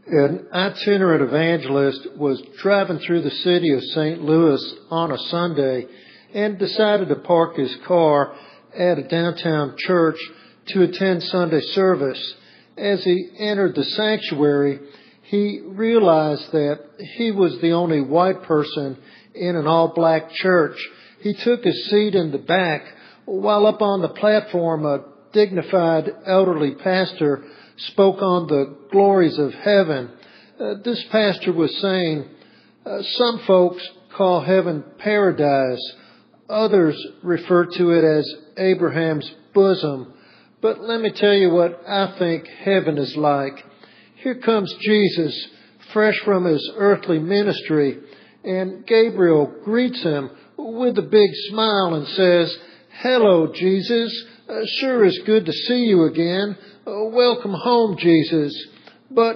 An itinerant evangelist was driving through the city of St. Louis on a Sunday and decided to park his car at a downtown church to attend Sunday service. As he entered the sanctuary, he realized that he was the only white person in an all-black church. He took his seat in the back, while up on the platform a dignified elderly pastor spoke on the glories of heaven. This pastor was saying, some folks call heaven paradise. Others refer to it as Abraham's bosom. But let me tell you what I think heaven is like. Here comes Jesus, fresh from his earthly ministry, and Gabriel greets him with a big smile and says, "Hello, Jesus. Sure is good to see you again. Welcome home, Jesus." But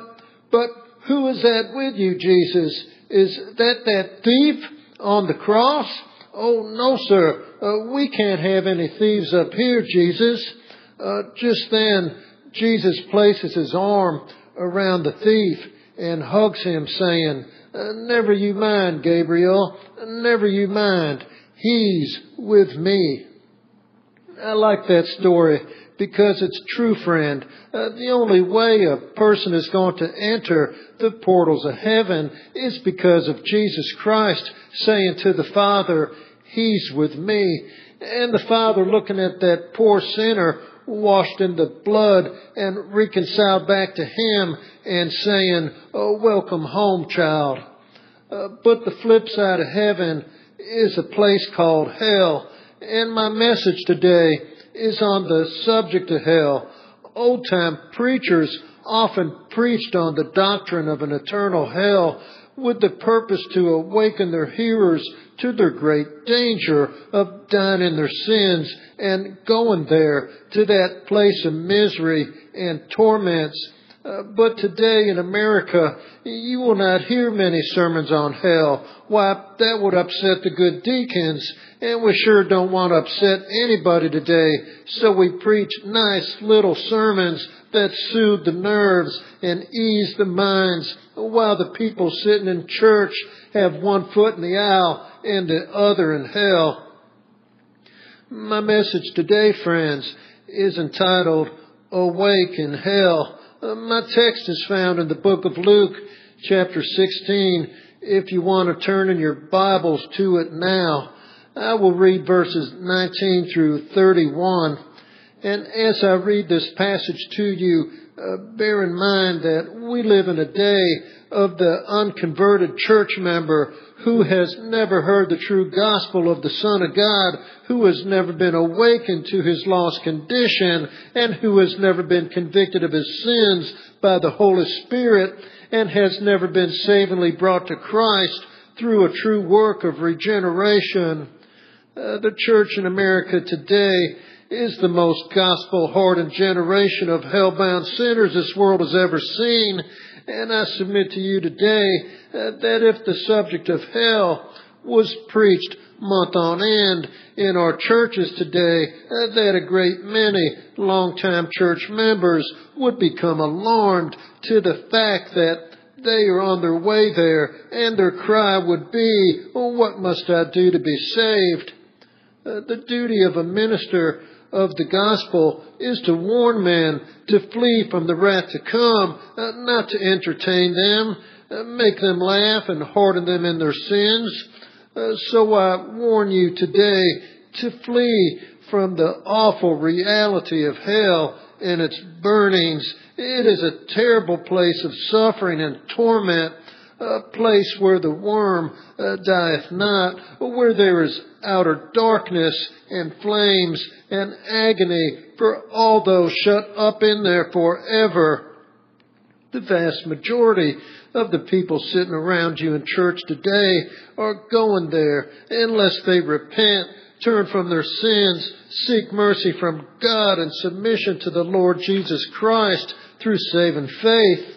who is that with you, Jesus? Is that thief on the cross? "Oh, no, sir. We can't have any thieves up here, Jesus." Just then, Jesus places his arm around the thief and hugs him, saying, "Never you mind, Gabriel. Never you mind. He's with me." I like that story because it's true, friend. The only way a person is going to enter the portals of heaven is because of Jesus Christ saying to the Father, "He's with me." And the Father looking at that poor sinner washed in the blood and reconciled back to him and saying, "Oh, welcome home, child." But the flip side of heaven is a place called hell. And my message today is on the subject of hell. Old-time preachers often preached on the doctrine of an eternal hell with the purpose to awaken their hearers to their great danger of dying in their sins and going there to that place of misery and torments. But today in America, you will not hear many sermons on hell. Why, that would upset the good deacons, and we sure don't want to upset anybody today. So we preach nice little sermons that soothe the nerves and ease the minds, while the people sitting in church have one foot in the aisle and the other in hell. My message today, friends, is entitled, "Awake in Hell." My text is found in the book of Luke, chapter 16, if you want to turn in your Bibles to it now. I will read verses 19 through 31. And as I read this passage to you, bear in mind that we live in a day of the unconverted church member who has never heard the true gospel of the Son of God, who has never been awakened to his lost condition, and who has never been convicted of his sins by the Holy Spirit, and has never been savingly brought to Christ through a true work of regeneration. The church in America today is the most gospel-hardened generation of hell-bound sinners this world has ever seen. And I submit to you today that if the subject of hell was preached month on end in our churches today, that a great many longtime church members would become alarmed to the fact that they are on their way there, and their cry would be, "What must I do to be saved?" The duty of a minister of the gospel is to warn men to flee from the wrath to come, not to entertain them, make them laugh and harden them in their sins. So I warn you today to flee from the awful reality of hell and its burnings. It is a terrible place of suffering and torment, a place where the worm dieth not, where there is outer darkness and flames and agony for all those shut up in there forever. The vast majority of the people sitting around you in church today are going there unless they repent, turn from their sins, seek mercy from God, and submission to the Lord Jesus Christ through saving faith.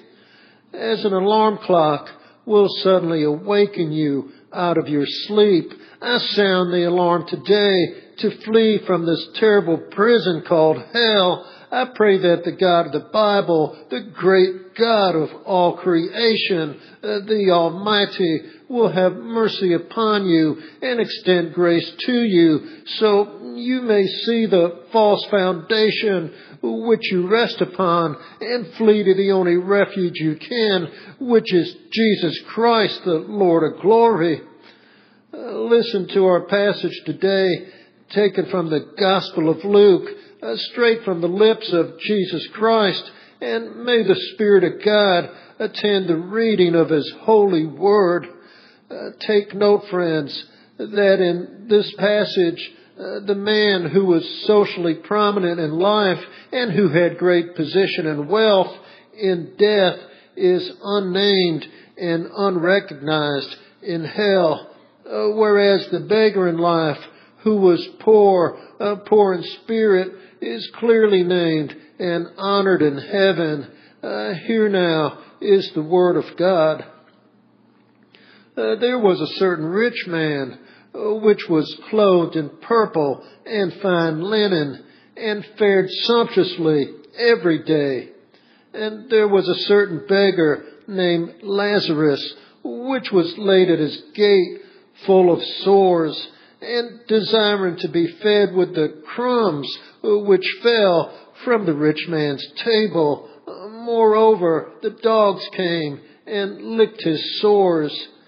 As an alarm clock will suddenly awaken you out of your sleep, I sound the alarm today to flee from this terrible prison called hell. I pray that the God of the Bible, the great God of all creation, the Almighty, will have mercy upon you and extend grace to you, so you may see the false foundation which you rest upon and flee to the only refuge you can, which is Jesus Christ, the Lord of glory. Listen to our passage today, taken from the Gospel of Luke, straight from the lips of Jesus Christ, and may the Spirit of God attend the reading of His holy word. Take note, friends, that in this passage, the man who was socially prominent in life and who had great position and wealth in death is unnamed and unrecognized in hell, whereas the beggar in life who was poor in spirit, is clearly named and honored in heaven. Here now is the word of God. There was a certain rich man, which was clothed in purple and fine linen, and fared sumptuously every day. And there was a certain beggar named Lazarus, which was laid at his gate, full of sores, and desiring to be fed with the crumbs which fell from the rich man's table. Moreover, the dogs came and licked his sores.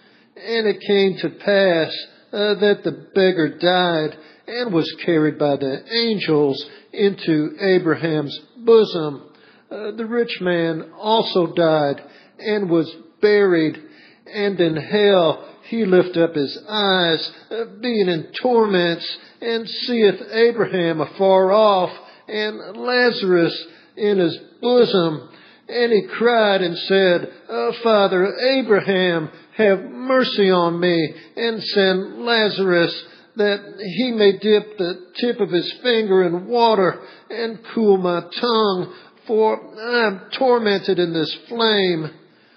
And it came to pass that the beggar died and was carried by the angels into Abraham's bosom. The rich man also died and was buried, and in hell he lift up his eyes, being in torments, and seeth Abraham afar off, and Lazarus in his bosom. And he cried and said, Father Abraham, have mercy on me, and send Lazarus, that he may dip the tip of his finger in water, and cool my tongue, for I am tormented in this flame.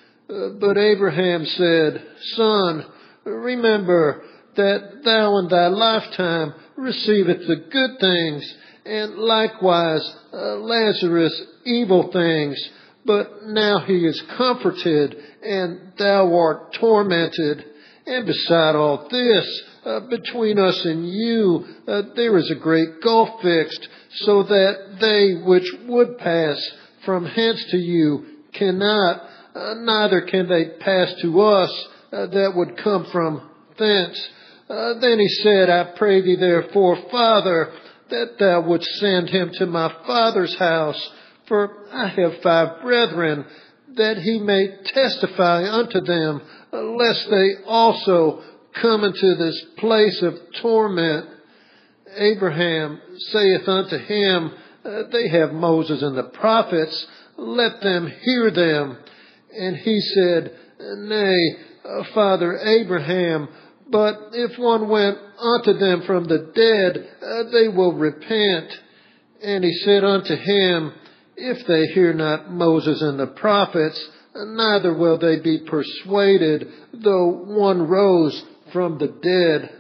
But Abraham said, Son, remember that thou in thy lifetime receivest the good things, and likewise Lazarus evil things. But now he is comforted, and thou art tormented. And beside all this, between us and you, there is a great gulf fixed, so that they which would pass from hence to you cannot, neither can they pass to us that would come from thence. Then he said, I pray thee therefore, Father, that thou wouldst send him to my father's house, for I have 5 brethren, that he may testify unto them, lest they also come into this place of torment. Abraham saith unto him, They have Moses and the prophets, let them hear them. And he said, Nay, Father Abraham, but if one went unto them from the dead, they will repent. And he said unto him, If they hear not Moses and the prophets, neither will they be persuaded, though one rose from the dead.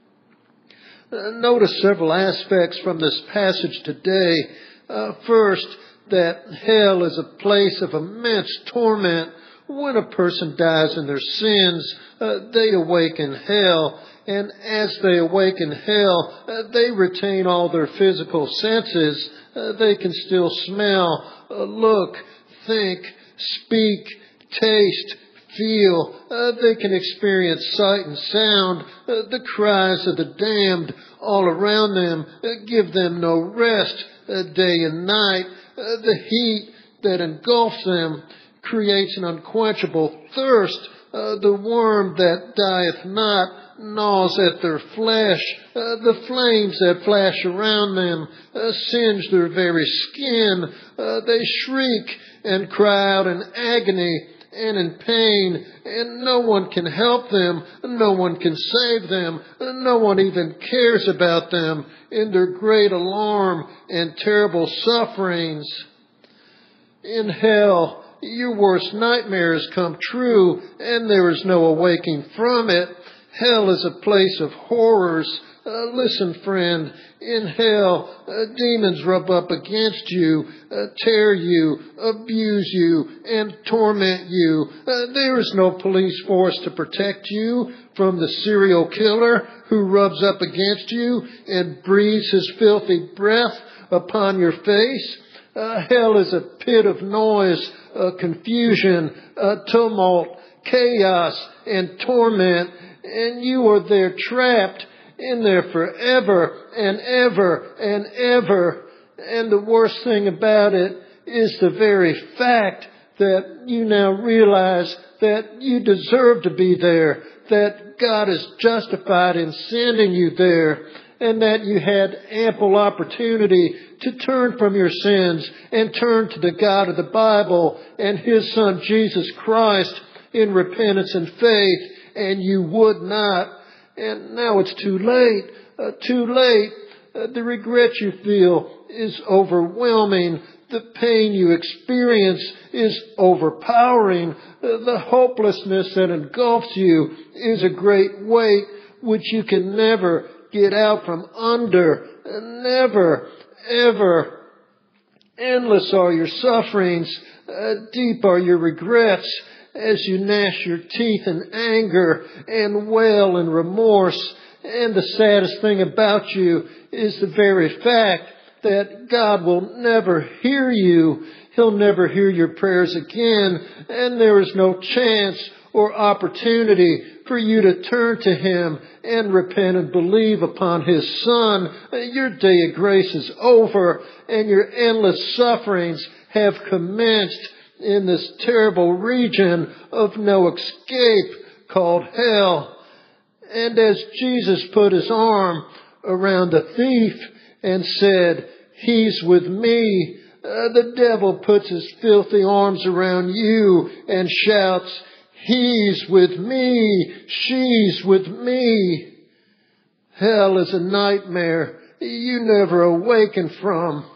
Notice several aspects from this passage today. First, that hell is a place of immense torment. When a person dies in their sins, they awake in hell. And as they awake in hell, they retain all their physical senses. They can still smell, look, think, speak, taste, feel. They can experience sight and sound. The cries of the damned all around them give them no rest day and night. The heat that engulfs them creates an unquenchable thirst. The worm that dieth not gnaws at their flesh. The flames that flash around them singe their very skin. They shriek and cry out in agony and in pain, and no one can help them. No one can save them. No one even cares about them in their great alarm and terrible sufferings. In hell, your worst nightmares come true, and there is no awaking from it. Hell is a place of horrors. Listen, friend, in hell, demons rub up against you, tear you, abuse you, and torment you. There is no police force to protect you from the serial killer who rubs up against you and breathes his filthy breath upon your face. Hell is a pit of noise, confusion, tumult, chaos, and torment, and you are there trapped in there forever and ever and ever. And the worst thing about it is the very fact that you now realize that you deserve to be there, that God is justified in sending you there, and that you had ample opportunity to turn from your sins and turn to the God of the Bible and His Son Jesus Christ in repentance and faith, and you would not. And now it's too late. Too late. The regret you feel is overwhelming. The pain you experience is overpowering. The hopelessness that engulfs you is a great weight which you can never get out from under. Never, ever. Endless are your sufferings. Deep are your regrets, as you gnash your teeth in anger and wail in remorse. And the saddest thing about you is the very fact that God will never hear you. He'll never hear your prayers again, and there is no chance or opportunity for you to turn to Him and repent and believe upon His Son. Your day of grace is over, and your endless sufferings have commenced in this terrible region of no escape called hell. And as Jesus put His arm around the thief and said, "He's with me," the devil puts his filthy arms around you and shouts, "He's with me, she's with me." Hell is a nightmare you never awaken from.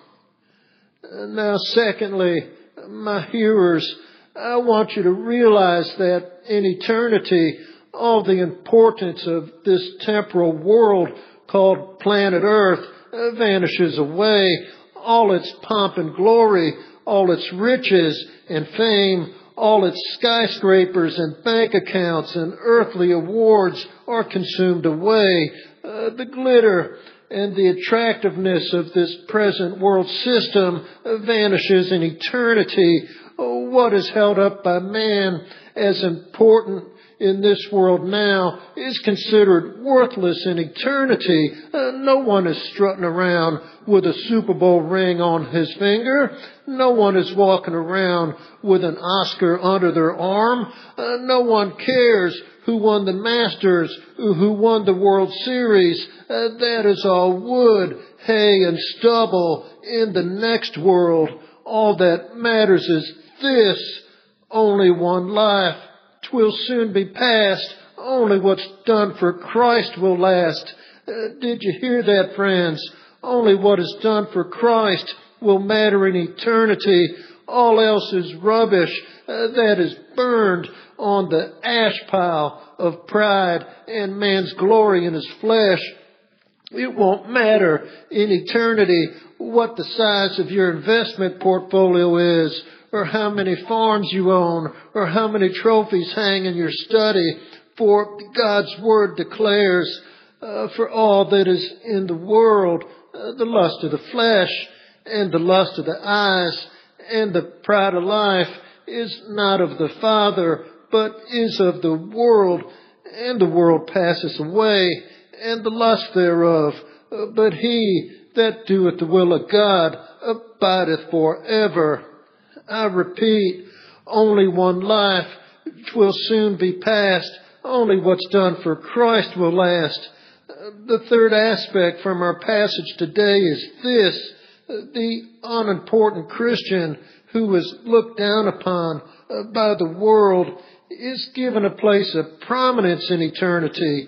Now, secondly, my hearers, I want you to realize that in eternity, all the importance of this temporal world called planet Earth vanishes away. All its pomp and glory, all its riches and fame, all its skyscrapers and bank accounts and earthly awards are consumed away. The glitter and the attractiveness of this present world system vanishes in eternity. What is held up by man as important in this world now is considered worthless in eternity. No one is strutting around with a Super Bowl ring on his finger. No one is walking around with an Oscar under their arm. No one cares who won the Masters, who won the World Series. That is all wood, hay, and stubble in the next world. All that matters is this: only one life. 'Twill soon be past. Only what's done for Christ will last. Did you hear that, friends? Only what is done for Christ will matter in eternity. All else is rubbish that is burned on the ash pile of pride and man's glory in his flesh. It won't matter in eternity what the size of your investment portfolio is, or how many farms you own, or how many trophies hang in your study. For God's Word declares, for all that is in the world, the lust of the flesh, and the lust of the eyes, and the pride of life is not of the Father, but is of the world. And the world passes away, and the lust thereof. But he that doeth the will of God abideth forever. I repeat, only one life. 'Twill soon be past. Only what's done for Christ will last. The third aspect from our passage today is this: the unimportant Christian who is looked down upon by the world is given a place of prominence in eternity.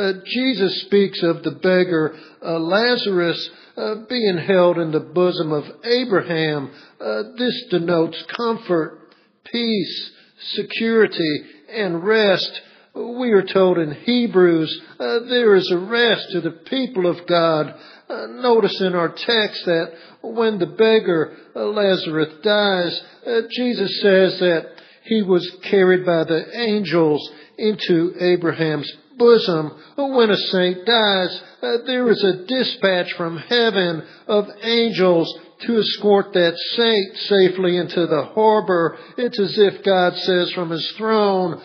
Jesus speaks of the beggar Lazarus being held in the bosom of Abraham. This denotes comfort, peace, security, and rest. We are told in Hebrews there is a rest to the people of God. Notice in our text that when the beggar Lazarus dies, Jesus says that he was carried by the angels into Abraham's bosom. When a saint dies, there is a dispatch from heaven of angels to escort that saint safely into the harbor. It's as if God says from his throne,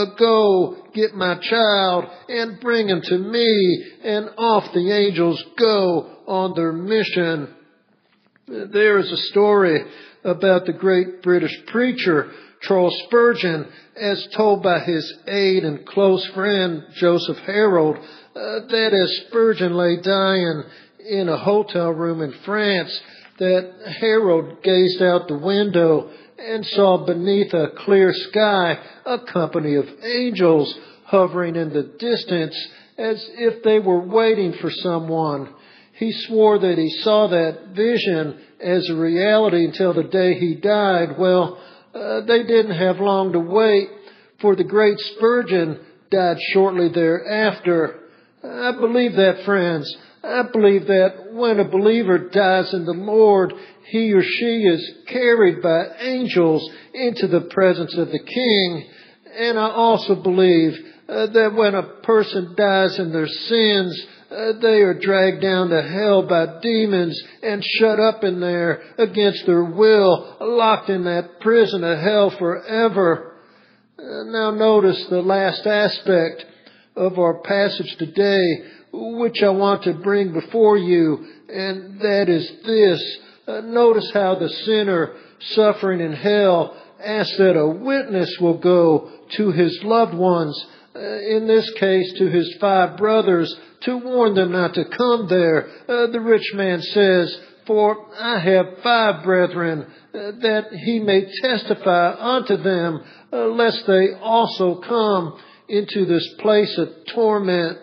go get my child and bring him to me. And off the angels go on their mission. There is a story about the great British preacher Charles Spurgeon, as told by his aide and close friend Joseph Harold, that as Spurgeon lay dying in a hotel room in France, that Harold gazed out the window and saw beneath a clear sky a company of angels hovering in the distance as if they were waiting for someone. He swore that he saw that vision as a reality until the day he died. Well, they didn't have long to wait, for the great Spurgeon died shortly thereafter. I believe that, friends. I believe that when a believer dies in the Lord, he or she is carried by angels into the presence of the King. And I also believe that when a person dies in their sins, they are dragged down to hell by demons and shut up in there against their will, locked in that prison of hell forever. Now notice the last aspect of our passage today, which I want to bring before you, and that is this. Notice how the sinner suffering in hell asks that a witness will go to his loved ones, in this case to his 5 brothers, to warn them not to come there. The rich man says, for I have 5 brethren, that he may testify unto them, lest they also come into this place of torment.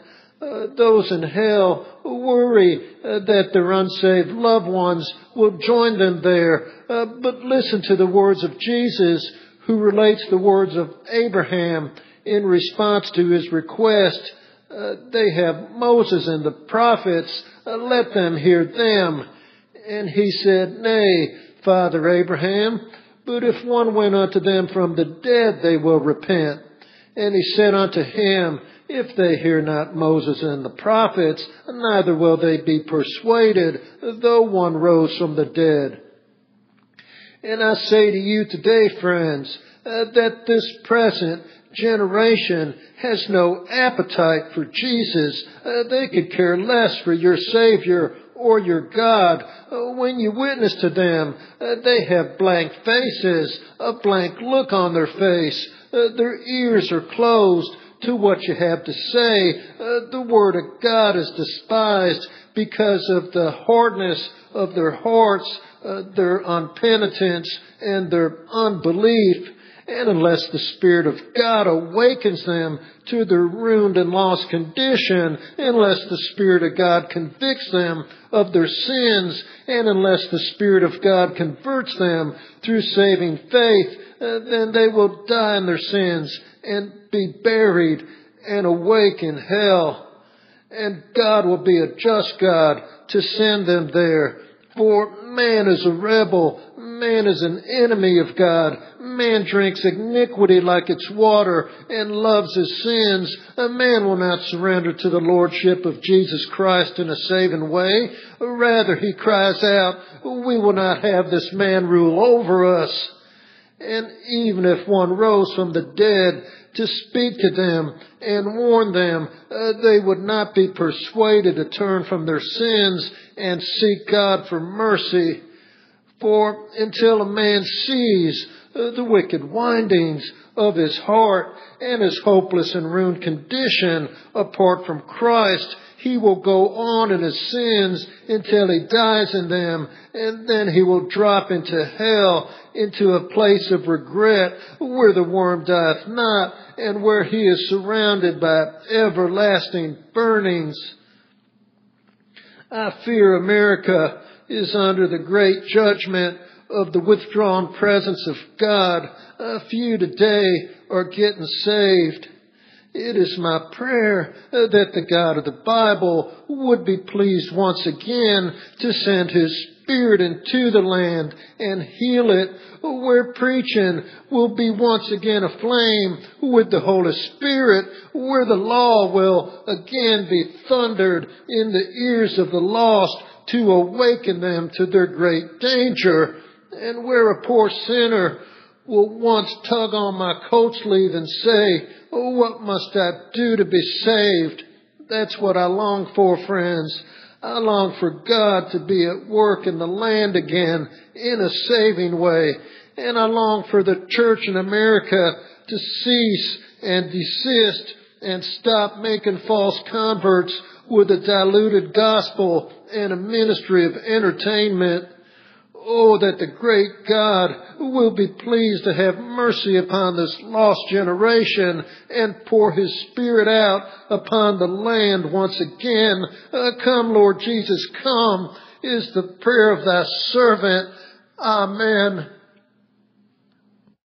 Those in hell worry that their unsaved loved ones will join them there. But listen to the words of Jesus, who relates the words of Abraham in response to his request. They have Moses and the prophets, let them hear them. And he said, Nay, Father Abraham, but if one went unto them from the dead, they will repent. And he said unto him, If they hear not Moses and the prophets, neither will they be persuaded, though one rose from the dead. And I say to you today, friends, that this present generation has no appetite for Jesus. They could care less for your Savior or your God. When you witness to them, they have blank faces, a blank look on their face. Their ears are closed to what you have to say. The Word of God is despised because of the hardness of their hearts, their unpenitence, and their unbelief. And unless the Spirit of God awakens them to their ruined and lost condition, unless the Spirit of God convicts them of their sins, and unless the Spirit of God converts them through saving faith, then they will die in their sins and be buried and awake in hell. And God will be a just God to send them there. For man is a rebel. Man is an enemy of God. Man drinks iniquity like its water and loves his sins. A man will not surrender to the lordship of Jesus Christ in a saving way. Rather, he cries out, we will not have this man rule over us. And even if one rose from the dead to speak to them and warn them, they would not be persuaded to turn from their sins and seek God for mercy. For until a man sees the wicked windings of his heart and his hopeless and ruined condition apart from Christ, he will go on in his sins until he dies in them, and then he will drop into hell, into a place of regret where the worm dieth not, and where he is surrounded by everlasting burnings. I fear America is under the great judgment of the withdrawn presence of God. A few today are getting saved. It is my prayer that the God of the Bible would be pleased once again to send His Spirit into the land and heal it, where preaching will be once again aflame with the Holy Spirit, where the law will again be thundered in the ears of the lost to awaken them to their great danger, and where a poor sinner will once tug on my coat sleeve and say, "Oh, what must I do to be saved?" That's what I long for, friends. I long for God to be at work in the land again in a saving way. And I long for the church in America to cease and desist and stop making false converts with a diluted gospel and a ministry of entertainment. Oh, that the great God will be pleased to have mercy upon this lost generation and pour His Spirit out upon the land once again. Come, Lord Jesus, come, is the prayer of thy servant. Amen.